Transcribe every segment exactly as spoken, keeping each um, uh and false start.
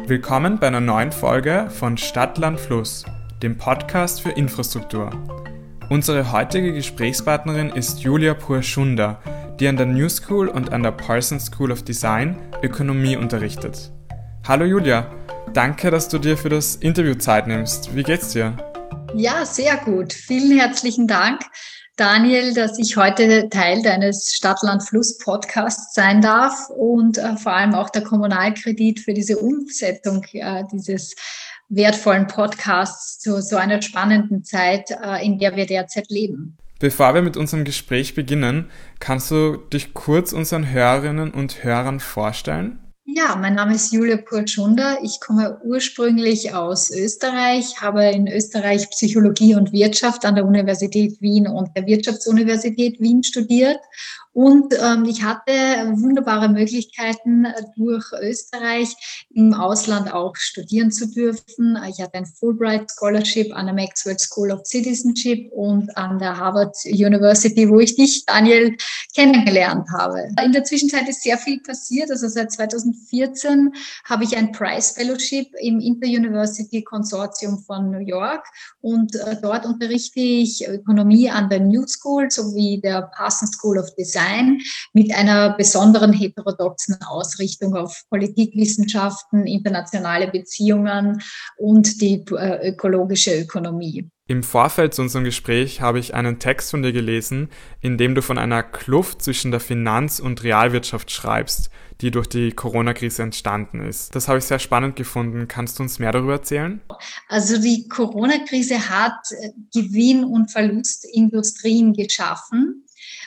Willkommen bei einer neuen Folge von Stadt, Land, Fluss, dem Podcast für Infrastruktur. Unsere heutige Gesprächspartnerin ist Julia Purschunda, die an der New School und an der Parsons School of Design Ökonomie unterrichtet. Hallo Julia, danke, dass du dir für das Interview Zeit nimmst. Wie geht's dir? Ja, sehr gut. Vielen herzlichen Dank, Daniel, dass ich heute Teil deines Stadt-Land-Fluss-Podcasts sein darf und äh, vor allem auch der Kommunalkredit für diese Umsetzung äh, dieses wertvollen Podcasts zu so einer spannenden Zeit, äh, in der wir derzeit leben. Bevor wir mit unserem Gespräch beginnen, kannst du dich kurz unseren Hörerinnen und Hörern vorstellen? Ja, mein Name ist Julia Purschunda. Ich komme ursprünglich aus Österreich, habe in Österreich Psychologie und Wirtschaft an der Universität Wien und der Wirtschaftsuniversität Wien studiert. Und ähm, ich hatte wunderbare Möglichkeiten, durch Österreich im Ausland auch studieren zu dürfen. Ich hatte ein Fulbright Scholarship an der Maxwell School of Citizenship und an der Harvard University, wo ich dich, Daniel, kennengelernt habe. In der Zwischenzeit ist sehr viel passiert. Also seit zweitausendvierzehn habe ich ein Prize Fellowship im Inter-University Konsortium von New York und äh, dort unterrichte ich Ökonomie an der New School sowie der Parsons School of Design mit einer besonderen heterodoxen Ausrichtung auf Politikwissenschaften, internationale Beziehungen und die äh, ökologische Ökonomie. Im Vorfeld zu unserem Gespräch habe ich einen Text von dir gelesen, in dem du von einer Kluft zwischen der Finanz- und Realwirtschaft schreibst, die durch die Corona-Krise entstanden ist. Das habe ich sehr spannend gefunden. Kannst du uns mehr darüber erzählen? Also die Corona-Krise hat Gewinn- und Verlustindustrien geschaffen.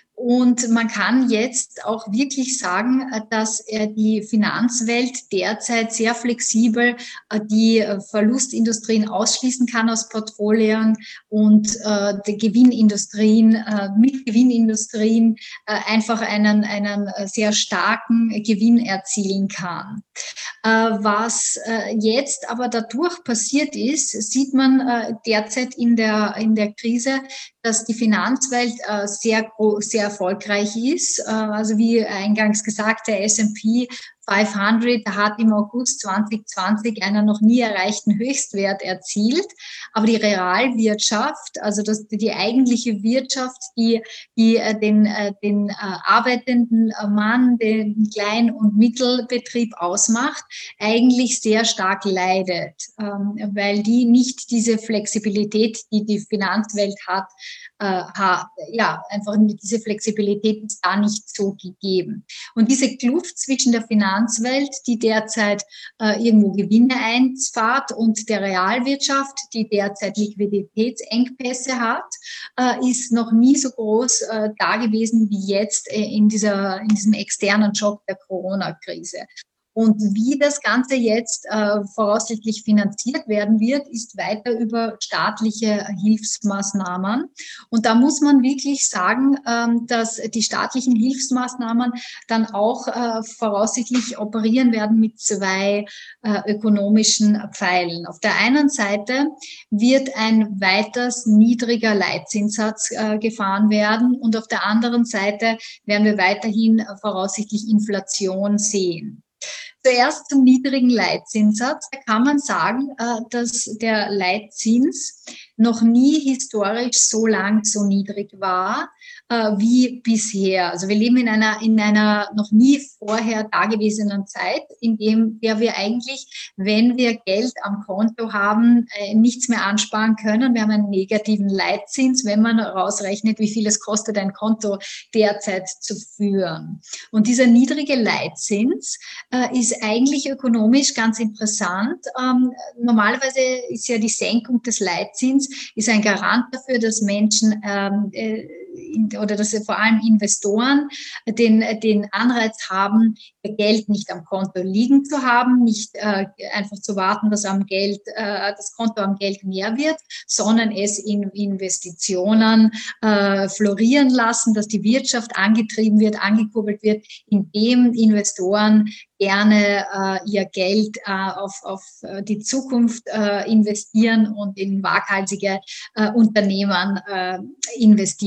Und man kann jetzt auch wirklich sagen, dass die Finanzwelt derzeit sehr flexibel die Verlustindustrien ausschließen kann aus Portfolien und die Gewinnindustrien, mit Gewinnindustrien einfach einen, einen sehr starken Gewinn erzielen kann. Was jetzt aber dadurch passiert ist, sieht man derzeit in der, in der Krise, dass die Finanzwelt sehr, sehr erfolgreich ist. Also wie eingangs gesagt, der S and P fünfhundert hat im August zwanzig zwanzig einen noch nie erreichten Höchstwert erzielt. Aber die Realwirtschaft, also das, die eigentliche Wirtschaft, die, die den, den arbeitenden Mann, den Klein- und Mittelbetrieb ausmacht, eigentlich sehr stark leidet, weil die nicht diese Flexibilität, die die Finanzwelt hat, ja, einfach diese Flexibilität ist da nicht so gegeben. Und diese Kluft zwischen der Finanzwelt, die derzeit äh, irgendwo Gewinne einfahrt, und der Realwirtschaft, die derzeit Liquiditätsengpässe hat, äh, ist noch nie so groß äh, da gewesen wie jetzt äh, in, dieser, in diesem externen Schock der Corona-Krise. Und wie das Ganze jetzt äh, voraussichtlich finanziert werden wird, ist weiter über staatliche Hilfsmaßnahmen. Und da muss man wirklich sagen, ähm, dass die staatlichen Hilfsmaßnahmen dann auch äh, voraussichtlich operieren werden mit zwei äh, ökonomischen Pfeilen. Auf der einen Seite wird ein weiters niedriger Leitzinssatz äh, gefahren werden und auf der anderen Seite werden wir weiterhin äh, voraussichtlich Inflation sehen. Zuerst zum niedrigen Leitzinssatz. Da kann man sagen, dass der Leitzins noch nie historisch so lang so niedrig war wie bisher. Also wir leben in einer, in einer noch nie vorher dagewesenen Zeit, in dem, der wir eigentlich, wenn wir Geld am Konto haben, nichts mehr ansparen können. Wir haben einen negativen Leitzins, wenn man rausrechnet, wie viel es kostet, ein Konto derzeit zu führen. Und dieser niedrige Leitzins ist eigentlich ökonomisch ganz interessant. Ähm, normalerweise ist ja die Senkung des Leitzins ist ein Garant dafür, dass Menschen ähm, äh, oder dass vor allem Investoren den, den Anreiz haben, ihr Geld nicht am Konto liegen zu haben, nicht äh, einfach zu warten, dass am Geld, äh, das Konto am Geld mehr wird, sondern es in Investitionen äh, florieren lassen, dass die Wirtschaft angetrieben wird, angekurbelt wird, indem Investoren gerne äh, ihr Geld äh, auf, auf die Zukunft äh, investieren und in waghalsige äh, Unternehmen äh, investieren werden.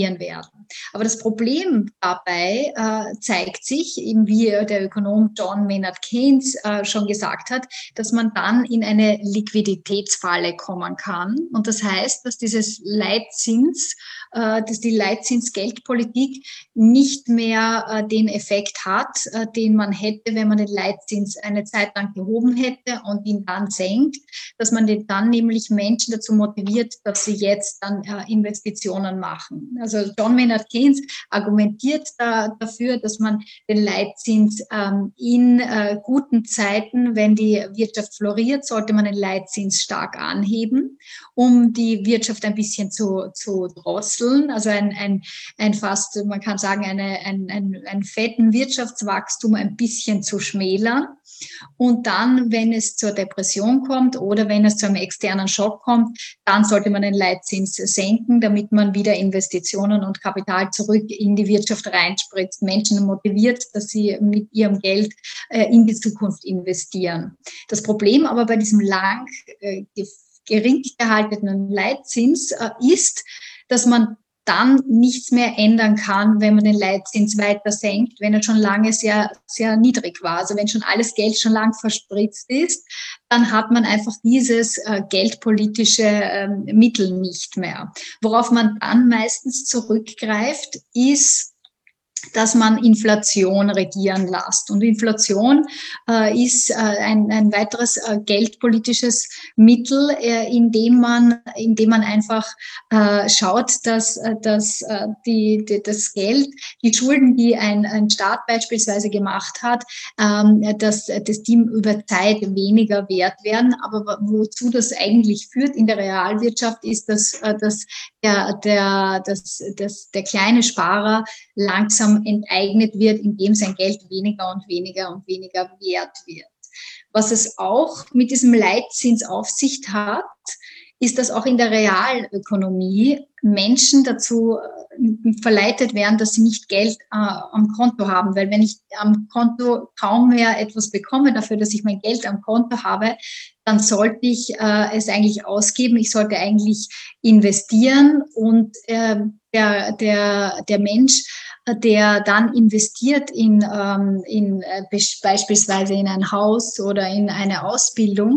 werden. Aber das Problem dabei äh, zeigt sich, eben wie der Ökonom John Maynard Keynes äh, schon gesagt hat, dass man dann in eine Liquiditätsfalle kommen kann. Und das heißt, dass dieses Leitzins, äh, dass die Leitzinsgeldpolitik nicht mehr äh, den Effekt hat, äh, den man hätte, wenn man den Leitzins eine Zeit lang gehoben hätte und ihn dann senkt, dass man den dann nämlich Menschen dazu motiviert, dass sie jetzt dann äh, Investitionen machen. Also John Maynard Keynes argumentiert da, dafür, dass man den Leitzins ähm, in äh, guten Zeiten, wenn die Wirtschaft floriert, sollte man den Leitzins stark anheben, um die Wirtschaft ein bisschen zu, zu drosseln. Also ein, ein, ein fast, man kann sagen, eine, ein, ein, ein fetten Wirtschaftswachstum ein bisschen zu schmälern. Und dann, wenn es zur Depression kommt oder wenn es zu einem externen Schock kommt, dann sollte man den Leitzins senken, damit man wieder Investitionen und Kapital zurück in die Wirtschaft reinspritzt, Menschen motiviert, dass sie mit ihrem Geld äh, in die Zukunft investieren. Das Problem aber bei diesem lang äh, gering gehaltenen Leitzins äh, ist, dass man dann nichts mehr ändern kann, wenn man den Leitzins weiter senkt, wenn er schon lange sehr, sehr niedrig war. Also wenn schon alles Geld schon lang verspritzt ist, dann hat man einfach dieses äh, geldpolitische äh, Mittel nicht mehr. Worauf man dann meistens zurückgreift, ist, dass man Inflation regieren lässt. Und Inflation äh, ist äh, ein, ein weiteres äh, geldpolitisches Mittel, äh, indem man, indem man einfach äh, schaut, dass, äh, dass äh, die, die, das Geld, die Schulden, die ein, ein Staat beispielsweise gemacht hat, ähm, dass, dass die über Zeit weniger wert werden. Aber wozu das eigentlich führt in der Realwirtschaft, ist, dass, äh, dass der, der, dass, dass der kleine Sparer langsam enteignet wird, indem sein Geld weniger und weniger und weniger wert wird. Was es auch mit diesem Leitzins auf sich hat, ist, dass auch in der Realökonomie Menschen dazu verleitet werden, dass sie nicht Geld äh, am Konto haben. Weil wenn ich am Konto kaum mehr etwas bekomme dafür, dass ich mein Geld am Konto habe, dann sollte ich äh, es eigentlich ausgeben. Ich sollte eigentlich investieren und äh, der, der, der Mensch, der dann investiert in, ähm, in äh, beispielsweise in ein Haus oder in eine Ausbildung,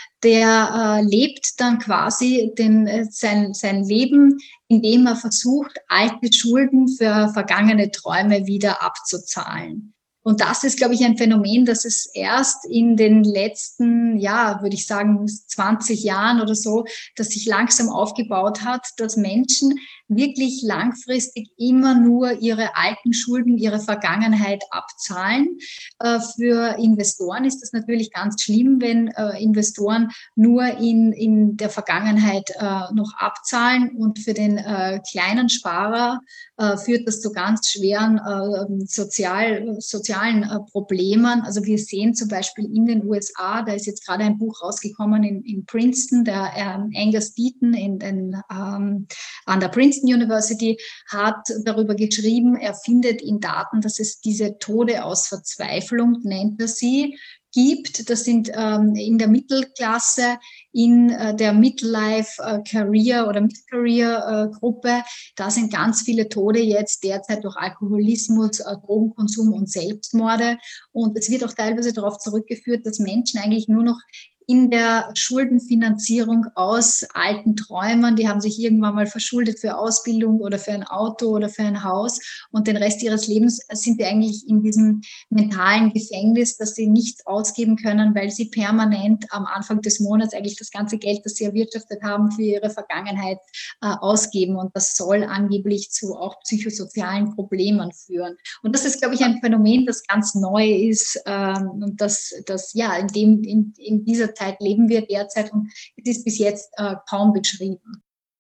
der äh, lebt dann quasi den, äh, sein, sein Leben, indem er versucht, alte Schulden für vergangene Träume wieder abzuzahlen. Und das ist, glaube ich, ein Phänomen, das es erst in den letzten, ja, würde ich sagen, zwanzig Jahren oder so, das sich langsam aufgebaut hat, dass Menschen wirklich langfristig immer nur ihre alten Schulden, ihre Vergangenheit abzahlen. Äh, für Investoren ist das natürlich ganz schlimm, wenn äh, Investoren nur in, in der Vergangenheit äh, noch abzahlen, und für den äh, kleinen Sparer äh, führt das zu ganz schweren äh, sozial, sozialen äh, Problemen. Also wir sehen zum Beispiel in den U S A, da ist jetzt gerade ein Buch rausgekommen in, in Princeton, der ähm, Angus Deaton in den, ähm, an der Princeton University hat darüber geschrieben, er findet in Daten, dass es diese Tode aus Verzweiflung, nennt er sie, gibt. Das sind ähm, in der Mittelklasse, in äh, der Midlife-Career- oder Mid-Career-Gruppe. Da sind ganz viele Tode jetzt derzeit durch Alkoholismus, äh, Drogenkonsum und Selbstmorde. Und es wird auch teilweise darauf zurückgeführt, dass Menschen eigentlich nur noch in der Schuldenfinanzierung aus alten Träumen, die haben sich irgendwann mal verschuldet für Ausbildung oder für ein Auto oder für ein Haus, und den Rest ihres Lebens sind die eigentlich in diesem mentalen Gefängnis, dass sie nichts ausgeben können, weil sie permanent am Anfang des Monats eigentlich das ganze Geld, das sie erwirtschaftet haben, für ihre Vergangenheit äh, ausgeben, und das soll angeblich zu auch psychosozialen Problemen führen. Und das ist, glaube ich, ein Phänomen, das ganz neu ist ähm, und das, das ja in dem in, in dieser Zeit leben wir derzeit, und es ist bis jetzt äh, kaum beschrieben.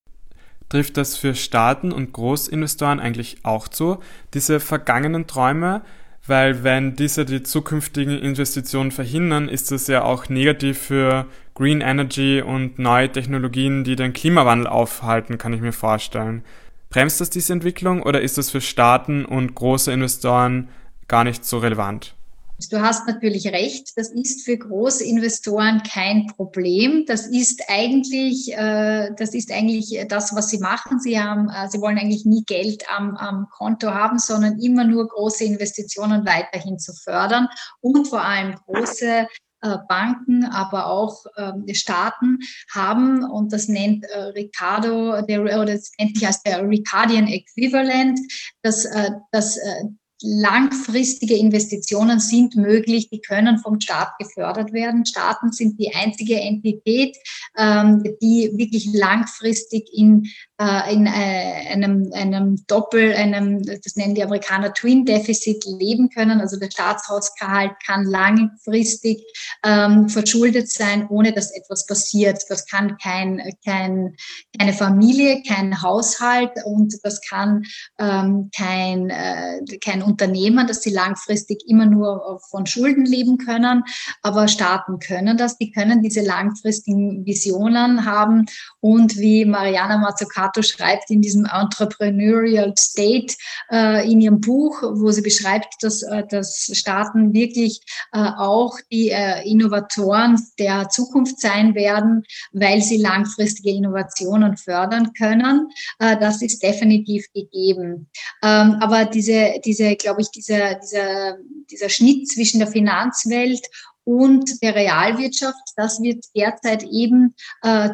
Trifft das für Staaten und Großinvestoren eigentlich auch zu, diese vergangenen Träume? Weil wenn diese die zukünftigen Investitionen verhindern, ist das ja auch negativ für Green Energy und neue Technologien, die den Klimawandel aufhalten, kann ich mir vorstellen. Bremst das diese Entwicklung, oder ist das für Staaten und große Investoren gar nicht so relevant? Du hast natürlich recht, das ist für Großinvestoren kein Problem. Das ist eigentlich, äh, das ist eigentlich das, was sie machen. Sie haben, äh, sie wollen eigentlich nie Geld am, am Konto haben, sondern immer nur große Investitionen weiterhin zu fördern und vor allem große äh, Banken, aber auch ähm, Staaten haben, und das nennt äh, Ricardo, der, oder das nennt sich als der Ricardian Equivalent, dass, äh, dass äh, langfristige Investitionen sind möglich, die können vom Staat gefördert werden. Staaten sind die einzige Entität, ähm, die wirklich langfristig in, äh, in äh, einem, einem Doppel, einem, das nennen die Amerikaner Twin Deficit leben können. Also der Staatshaushalt kann langfristig ähm, verschuldet sein, ohne dass etwas passiert. Das kann kein, kein, keine Familie, kein Haushalt, und das kann ähm, kein, äh, kein Unternehmen, dass sie langfristig immer nur von Schulden leben können, aber Staaten können das, die können diese langfristigen Visionen haben, und wie Mariana Mazzucato schreibt in diesem Entrepreneurial State äh, in ihrem Buch, wo sie beschreibt, dass, äh, dass Staaten wirklich äh, auch die äh, Innovatoren der Zukunft sein werden, weil sie langfristige Innovationen fördern können. Äh, das ist definitiv gegeben. Ähm, aber diese, diese, glaube ich, dieser, dieser, dieser Schnitt zwischen der Finanzwelt und der Realwirtschaft, das wird derzeit eben, äh,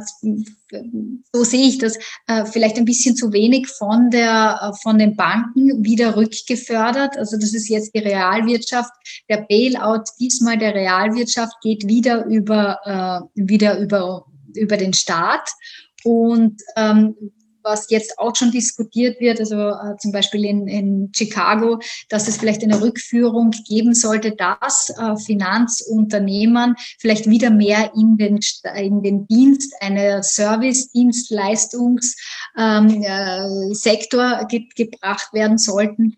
so sehe ich das, äh, vielleicht ein bisschen zu wenig von der, von den Banken wieder rückgefördert. Also das ist jetzt die Realwirtschaft. Der Bailout diesmal der Realwirtschaft geht wieder über, äh, wieder über, über den Staat. Und ähm, was jetzt auch schon diskutiert wird, also äh, zum Beispiel in, in Chicago, dass es vielleicht eine Rückführung geben sollte, dass äh, Finanzunternehmen vielleicht wieder mehr in den, in den Dienst einer Service-Dienstleistungssektor ähm, äh, ge gebracht werden sollten,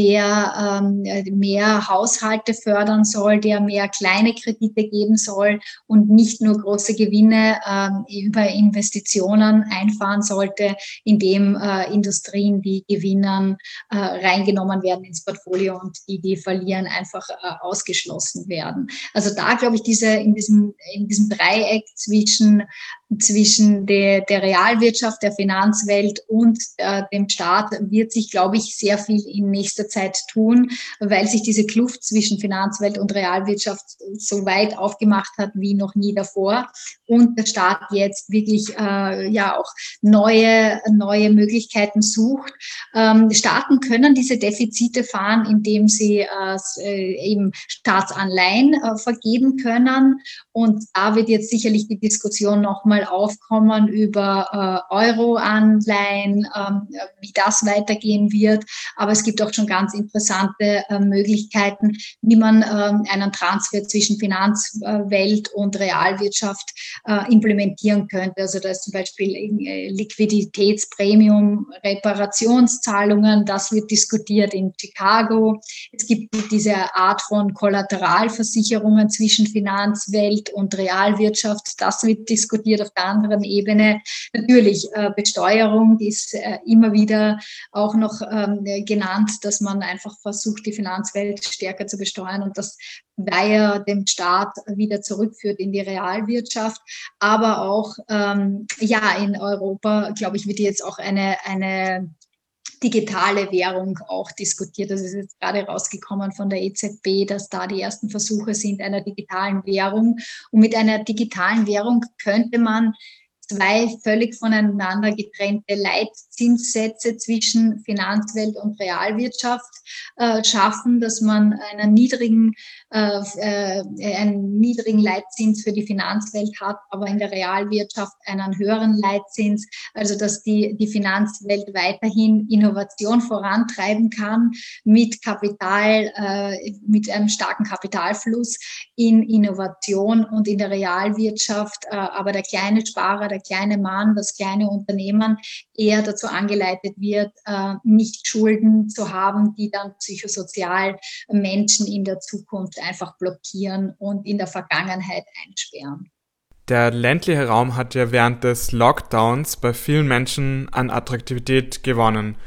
der ähm, mehr Haushalte fördern soll, der mehr kleine Kredite geben soll und nicht nur große Gewinne ähm, über Investitionen einfahren sollte, indem äh, Industrien, die gewinnen, äh, reingenommen werden ins Portfolio, und die, die verlieren, einfach äh, ausgeschlossen werden. Also da glaube ich, diese in diesem in diesem Dreieck zwischen zwischen der, der Realwirtschaft, der Finanzwelt und äh, dem Staat wird sich, glaube ich, sehr viel in nächster Zeit tun, weil sich diese Kluft zwischen Finanzwelt und Realwirtschaft so weit aufgemacht hat wie noch nie davor, und der Staat jetzt wirklich äh, ja auch neue, neue Möglichkeiten sucht. Ähm, Staaten können diese Defizite fahren, indem sie äh, eben Staatsanleihen äh, vergeben können, und da wird jetzt sicherlich die Diskussion nochmal aufkommen über äh, Euro-Anleihen, ähm, wie das weitergehen wird. Aber es gibt auch schon ganz interessante äh, Möglichkeiten, wie man äh, einen Transfer zwischen Finanzwelt und Realwirtschaft äh, implementieren könnte. Also da ist zum Beispiel äh, Liquiditätspremium, Reparationszahlungen, das wird diskutiert in Chicago. Es gibt diese Art von Kollateralversicherungen zwischen Finanzwelt und Realwirtschaft, das wird diskutiert auf der anderen Ebene. Natürlich, äh, Besteuerung ist äh, immer wieder auch noch ähm, genannt, dass man einfach versucht, die Finanzwelt stärker zu besteuern und das Weiher dem Staat wieder zurückführt in die Realwirtschaft. Aber auch, ähm, ja, in Europa, glaube ich, wird jetzt auch eine, eine digitale Währung auch diskutiert. Das ist jetzt gerade rausgekommen von der E Z B, dass da die ersten Versuche sind einer digitalen Währung. Und mit einer digitalen Währung könnte man zwei völlig voneinander getrennte Leitzinssätze zwischen Finanzwelt und Realwirtschaft äh, schaffen, dass man einen niedrigen, äh, äh, einen niedrigen Leitzins für die Finanzwelt hat, aber in der Realwirtschaft einen höheren Leitzins, also dass die, die Finanzwelt weiterhin Innovation vorantreiben kann mit Kapital, äh, mit einem starken Kapitalfluss in Innovation, und in der Realwirtschaft äh, aber der kleine Sparer, der kleine Mann, das kleine Unternehmen eher dazu angeleitet wird, äh, nicht Schulden zu haben, die dann psychosozial Menschen in der Zukunft einfach blockieren und in der Vergangenheit einsperren. Der ländliche Raum hat ja während des Lockdowns bei vielen Menschen an Attraktivität gewonnen.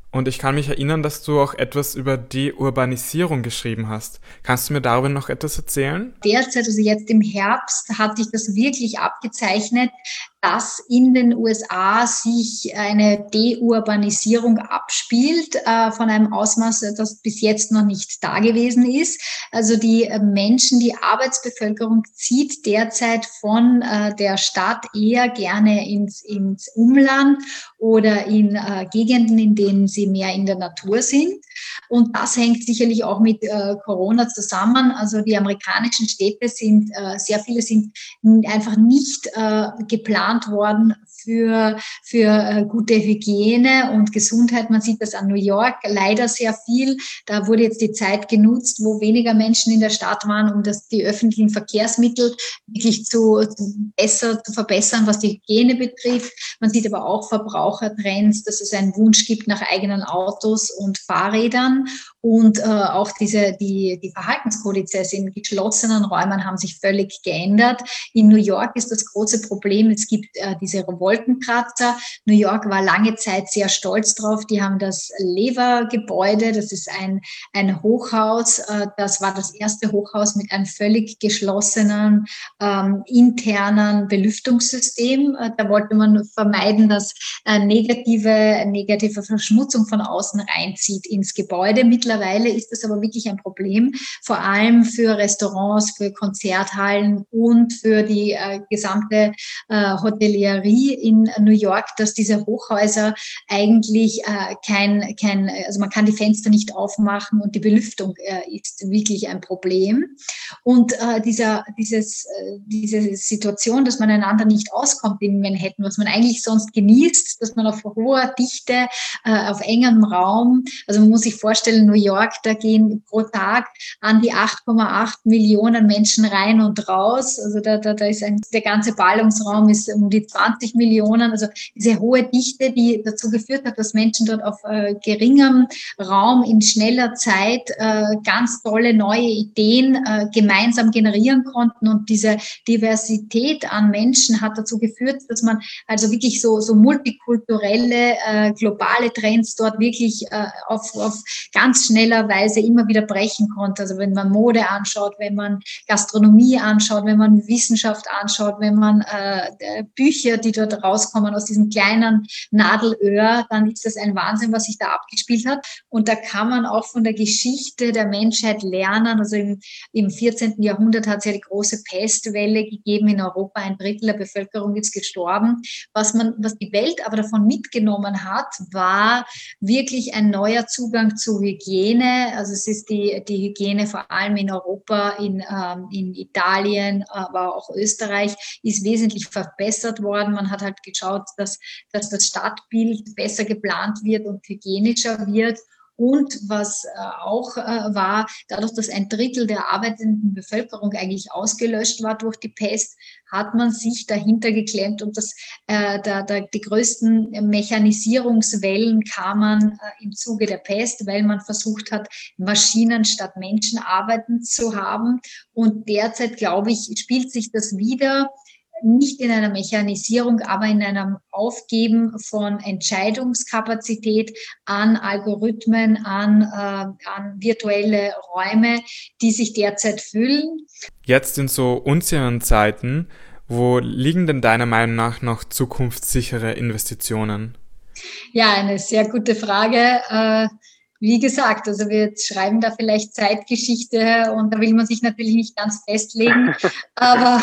Und ich kann mich erinnern, dass du auch etwas über Deurbanisierung geschrieben hast. Kannst du mir darüber noch etwas erzählen? Derzeit, also jetzt im Herbst, hat sich das wirklich abgezeichnet, dass in den U S A sich eine Deurbanisierung abspielt, äh, von einem Ausmaß, das bis jetzt noch nicht da gewesen ist. Also die äh, Menschen, die Arbeitsbevölkerung zieht derzeit von äh, der Stadt eher gerne ins, ins Umland oder in äh, Gegenden, in denen sie mehr in der Natur sind. Und das hängt sicherlich auch mit äh, Corona zusammen. Also die amerikanischen Städte sind, äh, sehr viele sind einfach nicht äh, geplant worden für, für äh, gute Hygiene und Gesundheit. Man sieht das an New York leider sehr viel. Da wurde jetzt die Zeit genutzt, wo weniger Menschen in der Stadt waren, um das, die öffentlichen Verkehrsmittel wirklich zu, zu besser zu verbessern, was die Hygiene betrifft. Man sieht aber auch Verbrauchertrends, dass es einen Wunsch gibt nach eigenen Autos und Fahrrädern. Und äh, auch diese, die, die Verhaltenskodizes in geschlossenen Räumen haben sich völlig geändert. In New York ist das große Problem, es gibt äh, diese Wolkenkratzer. New York war lange Zeit sehr stolz drauf. Die haben das Lever-Gebäude, das ist ein, ein Hochhaus. Äh, das war das erste Hochhaus mit einem völlig geschlossenen, ähm, internen Belüftungssystem. Äh, da wollte man vermeiden, dass äh, negative, negative Verschmutzung von außen reinzieht ins Gebäude. Mittlerweile ist das aber wirklich ein Problem, vor allem für Restaurants, für Konzerthallen und für die äh, gesamte äh, Hotellerie in New York, dass diese Hochhäuser eigentlich äh, kein, kein, also man kann die Fenster nicht aufmachen und die Belüftung äh, ist wirklich ein Problem. Und äh, dieser, dieses, äh, diese Situation, dass man einander nicht auskommt in Manhattan, was man eigentlich sonst genießt, dass man auf hoher Dichte, äh, auf engem Raum, also man muss sich vorstellen, New York, da gehen pro Tag an die acht Komma acht Millionen Menschen rein und raus. Also da, da, da ist ein, der ganze Ballungsraum ist um die zwanzig Millionen. Also diese hohe Dichte, die dazu geführt hat, dass Menschen dort auf äh, geringem Raum in schneller Zeit äh, ganz tolle neue Ideen äh, gemeinsam generieren konnten. Und diese Diversität an Menschen hat dazu geführt, dass man also wirklich so, so multikulturelle, äh, globale Trends dort wirklich äh, auf, auf ganz schneller Weise immer wieder brechen konnte. Also wenn man Mode anschaut, wenn man Gastronomie anschaut, wenn man Wissenschaft anschaut, wenn man äh, Bücher, die dort rauskommen aus diesem kleinen Nadelöhr, dann ist das ein Wahnsinn, was sich da abgespielt hat. Und da kann man auch von der Geschichte der Menschheit lernen. Also im, im vierzehnten Jahrhundert hat es ja die große Pestwelle gegeben in Europa. Ein Drittel der Bevölkerung ist gestorben. Was man, was die Welt aber davon mitgenommen hat, war wirklich ein neuer Zugang zu Hygiene. Also es ist die, die Hygiene vor allem in Europa, in, ähm, in Italien, aber auch Österreich ist wesentlich verbessert worden. Man hat halt geschaut, dass, dass das Stadtbild besser geplant wird und hygienischer wird. Und was äh, auch äh, war, dadurch, dass ein Drittel der arbeitenden Bevölkerung eigentlich ausgelöscht war durch die Pest, hat man sich dahinter geklemmt und das, äh, da, da, die größten Mechanisierungswellen kamen äh, im Zuge der Pest, weil man versucht hat, Maschinen statt Menschen arbeiten zu haben. Und derzeit, glaube ich, spielt sich das wieder, nicht in einer Mechanisierung, aber in einem Aufgeben von Entscheidungskapazität an Algorithmen, an, äh, an virtuelle Räume, die sich derzeit füllen. Jetzt in so unsicheren Zeiten, wo liegen denn deiner Meinung nach noch zukunftssichere Investitionen? Ja, eine sehr gute Frage. Äh, Wie gesagt, also wir schreiben da vielleicht Zeitgeschichte und da will man sich natürlich nicht ganz festlegen, aber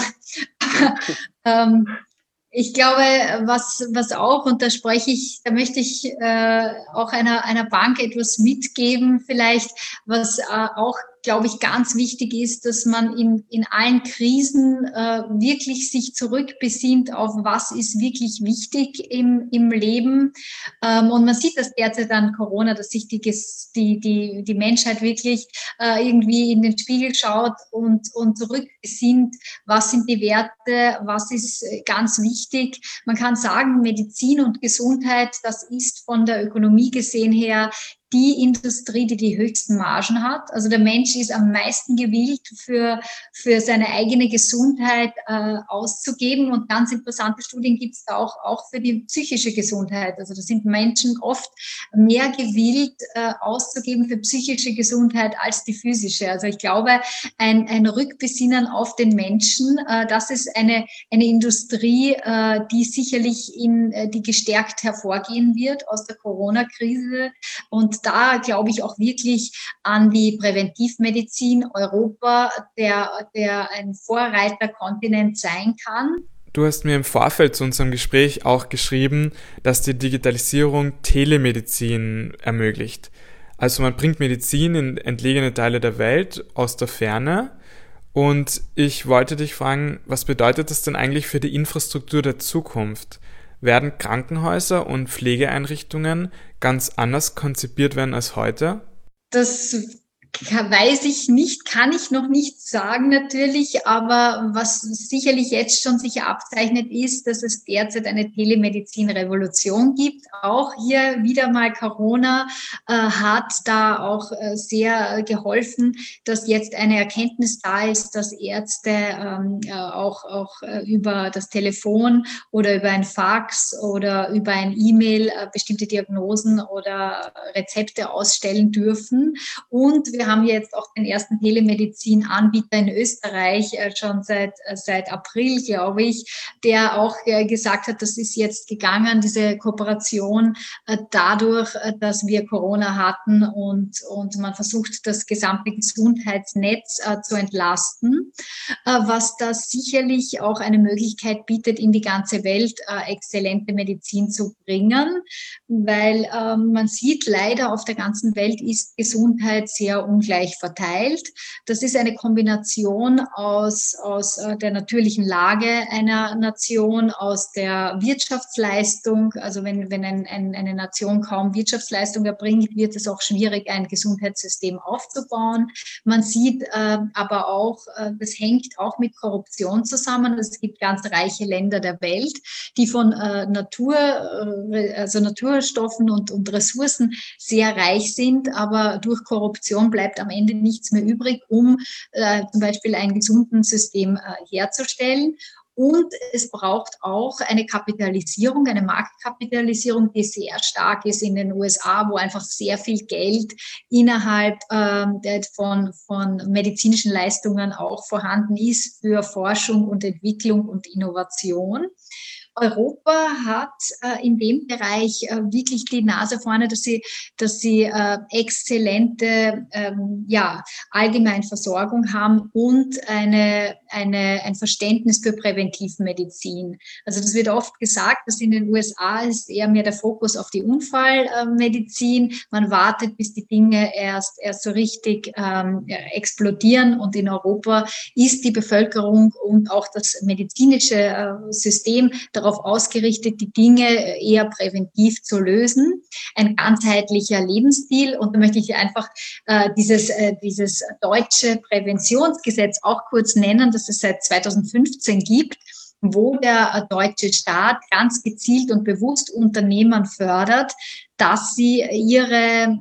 ähm, ich glaube, was, was auch, und da spreche ich, da möchte ich äh, auch einer, einer Bank etwas mitgeben, vielleicht, was äh, auch, glaube ich, ganz wichtig ist, dass man in, in allen Krisen äh, wirklich sich zurückbesinnt auf, was ist wirklich wichtig im, im Leben. Ähm, und man sieht das derzeit an Corona, dass sich die, die, die, die Menschheit wirklich äh, irgendwie in den Spiegel schaut und, und zurückbesinnt, was sind die Werte, was ist ganz wichtig. Man kann sagen, Medizin und Gesundheit, das ist von der Ökonomie gesehen her die Industrie, die die höchsten Margen hat. Also der Mensch ist am meisten gewillt, für, für seine eigene Gesundheit äh, auszugeben. Und ganz interessante Studien gibt es da auch, auch für die psychische Gesundheit. Also da sind Menschen oft mehr gewillt, äh, auszugeben für psychische Gesundheit als die physische. Also ich glaube, ein, ein Rückbesinnen auf den Menschen, äh, das ist eine, eine Industrie, äh, die sicherlich in, äh, die gestärkt hervorgehen wird aus der Corona-Krise. Und da glaube ich auch wirklich an die Präventivmedizin Europa, der, der ein Vorreiterkontinent sein kann. Du hast mir im Vorfeld zu unserem Gespräch auch geschrieben, dass die Digitalisierung Telemedizin ermöglicht. Also man bringt Medizin in entlegene Teile der Welt aus der Ferne. Und ich wollte dich fragen, was bedeutet das denn eigentlich für die Infrastruktur der Zukunft? Werden Krankenhäuser und Pflegeeinrichtungen ganz anders konzipiert werden als heute? Das weiß ich nicht, kann ich noch nicht sagen natürlich, aber was sicherlich jetzt schon sich abzeichnet ist, dass es derzeit eine Telemedizin-Revolution gibt. Auch hier wieder mal Corona äh, hat da auch äh, sehr geholfen, dass jetzt eine Erkenntnis da ist, dass Ärzte ähm, äh, auch, auch äh, über das Telefon oder über ein Fax oder über ein E-Mail äh, bestimmte Diagnosen oder Rezepte ausstellen dürfen. Und wir haben jetzt auch den ersten Telemedizin-Anbieter in Österreich, äh, schon seit, äh, seit April, glaube ich, der auch äh, gesagt hat, das ist jetzt gegangen, diese Kooperation, äh, dadurch, äh, dass wir Corona hatten und, und man versucht, das gesamte Gesundheitsnetz äh, zu entlasten, äh, was da sicherlich auch eine Möglichkeit bietet, in die ganze Welt äh, exzellente Medizin zu bringen, weil ähm, man sieht leider, auf der ganzen Welt ist Gesundheit sehr ungleich verteilt. Das ist eine Kombination aus, aus äh, der natürlichen Lage einer Nation, aus der Wirtschaftsleistung. Also wenn, wenn ein, ein, eine Nation kaum Wirtschaftsleistung erbringt, wird es auch schwierig, ein Gesundheitssystem aufzubauen. Man sieht äh, aber auch, äh, das hängt auch mit Korruption zusammen. Es gibt ganz reiche Länder der Welt, die von äh, Natur, äh, also Naturstoffen und, und Ressourcen sehr reich sind, aber durch Korruption bleibt am Ende nichts mehr übrig, um äh, zum Beispiel ein gesundes System äh, herzustellen. Und es braucht auch eine Kapitalisierung, eine Marktkapitalisierung, die sehr stark ist in den U S A, wo einfach sehr viel Geld innerhalb ähm, von, von medizinischen Leistungen auch vorhanden ist für Forschung und Entwicklung und Innovation. Europa hat äh, in dem Bereich äh, wirklich die Nase vorne, dass sie, dass sie äh, exzellente ähm, ja, Allgemeinversorgung haben und eine, eine, ein Verständnis für Präventivmedizin. Also das wird oft gesagt, dass in den U S A ist eher mehr der Fokus auf die Unfallmedizin. Man wartet, bis die Dinge erst, erst so richtig ähm, explodieren, und in Europa ist die Bevölkerung und auch das medizinische äh, System darauf darauf ausgerichtet, die Dinge eher präventiv zu lösen. Ein ganzheitlicher Lebensstil. Und da möchte ich einfach äh, dieses, äh, dieses deutsche Präventionsgesetz auch kurz nennen, das es seit zweitausendfünfzehn gibt, wo der deutsche Staat ganz gezielt und bewusst Unternehmen fördert, dass sie ihre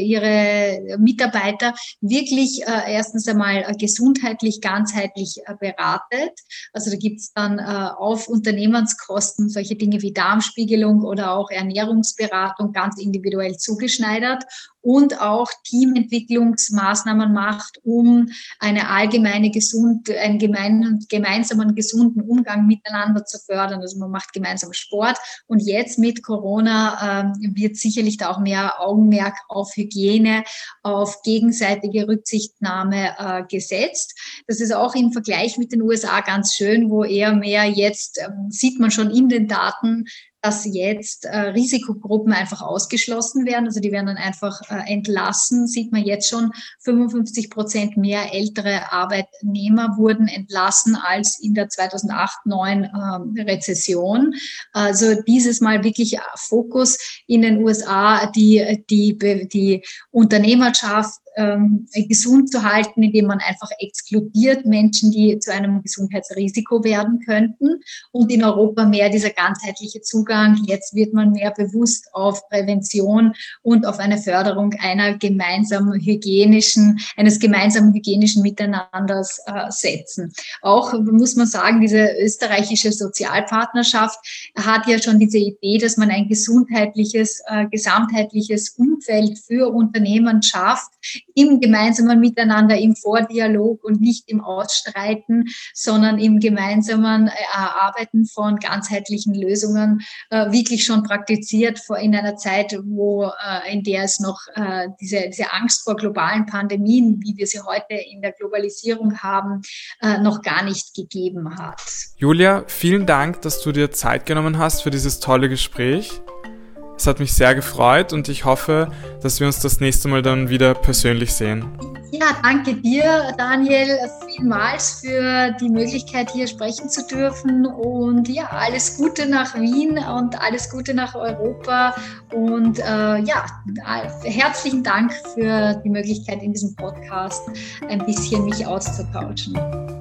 ihre Mitarbeiter wirklich äh, erstens einmal äh, gesundheitlich, ganzheitlich äh, beratet. Also da gibt es dann äh, auf Unternehmenskosten solche Dinge wie Darmspiegelung oder auch Ernährungsberatung ganz individuell zugeschneidert und auch Teamentwicklungsmaßnahmen macht, um eine allgemeine gesund, einen gemeinen, gemeinsamen gesunden Umgang miteinander zu fördern. Also man macht gemeinsam Sport, und jetzt mit Corona äh, wird sicherlich da auch mehr Augenmerk auf Hygiene, auf gegenseitige Rücksichtnahme äh, gesetzt. Das ist auch im Vergleich mit den U S A ganz schön, wo eher mehr jetzt, ähm, sieht man schon in den Daten, dass jetzt äh, Risikogruppen einfach ausgeschlossen werden. Also die werden dann einfach äh, entlassen. Sieht man jetzt schon, fünfundfünfzig Prozent mehr ältere Arbeitnehmer wurden entlassen als in der zweitausendacht neun äh, Rezession. Also dieses Mal wirklich Fokus in den U S A, die, die, die Unternehmerschaft ähm, gesund zu halten, indem man einfach exkludiert Menschen, die zu einem Gesundheitsrisiko werden könnten. Und in Europa mehr dieser ganzheitliche Zugang. Jetzt wird man mehr bewusst auf Prävention und auf eine Förderung einer gemeinsamen hygienischen, eines gemeinsamen hygienischen Miteinanders äh, setzen. Auch muss man sagen, diese österreichische Sozialpartnerschaft hat ja schon diese Idee, dass man ein gesundheitliches, äh, gesamtheitliches Umfeld für Unternehmen schafft, im gemeinsamen Miteinander, im Vordialog und nicht im Ausstreiten, sondern im gemeinsamen Erarbeiten von ganzheitlichen Lösungen, äh, wirklich schon praktiziert vor, in einer Zeit, wo, äh, in der es noch äh, diese, diese Angst vor globalen Pandemien, wie wir sie heute in der Globalisierung haben, äh, noch gar nicht gegeben hat. Julia, vielen Dank, dass du dir Zeit genommen hast für dieses tolle Gespräch. Es hat mich sehr gefreut und ich hoffe, dass wir uns das nächste Mal dann wieder persönlich sehen. Ja, danke dir, Daniel, vielmals für die Möglichkeit, hier sprechen zu dürfen. Und ja, alles Gute nach Wien und alles Gute nach Europa. Und äh, ja, herzlichen Dank für die Möglichkeit, in diesem Podcast ein bisschen mich auszutauschen.